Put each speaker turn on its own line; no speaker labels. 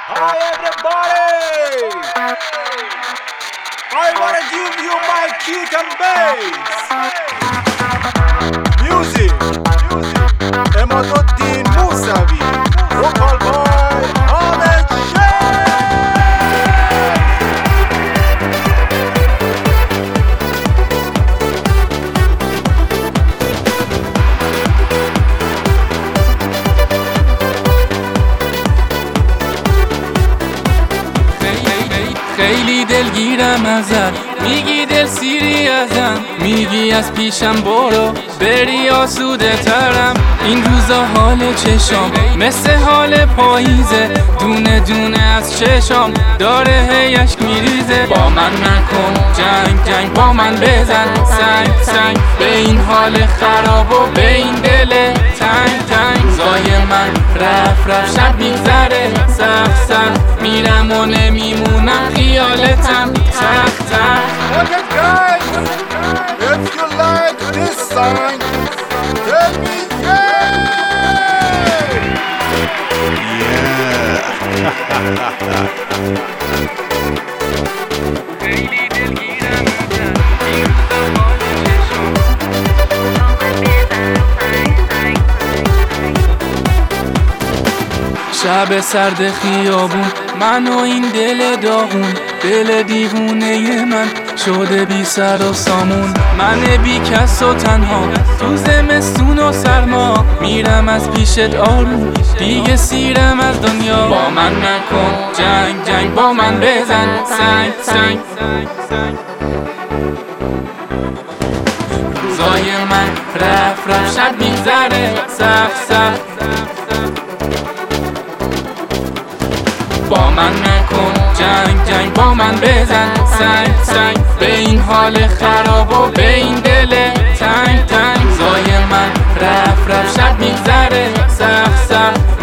Hi everybody! I wanna give you my kick and bass. Music. Emaduddin Musavi. Vocal by Ahmed Sheikh.
خیلی دلگیرم ازت، میگی دل سیری ازم، میگی از پیشم برو بری آسوده ترم. این روزا حال چشام مثل حال پاییزه، دونه دونه از چشام داره هی اشک میریزه. با من نکن جنگ جنگ، با من بزن سنگ سنگ، به این حال خراب و به این دل تنگ تنگ. زای من رفت رفت شب میگذره سخت سخت، میرم و نمیمونم خیالتم تخت تخت.
Okay guys, if you like this song, tell me
شب سرد خیابون، من و این دل داغون، دل دیوونه من شده بی سر و سامون. من بی کس و تنها تو زمستون و سرما، میرم از پیشت آروم دیگه سیرم از دنیا. با من نکن جنگ جنگ، با من بزن سنگ سنگ. روزای من رفت رفت شب میگذره سخت سخت. با من نکن جنگ جنگ، با من بزن سنگ سنگ، به این حال خراب و به این دل تنگ تنگ. زای من رفت رفت شب میگذره سخت سخت.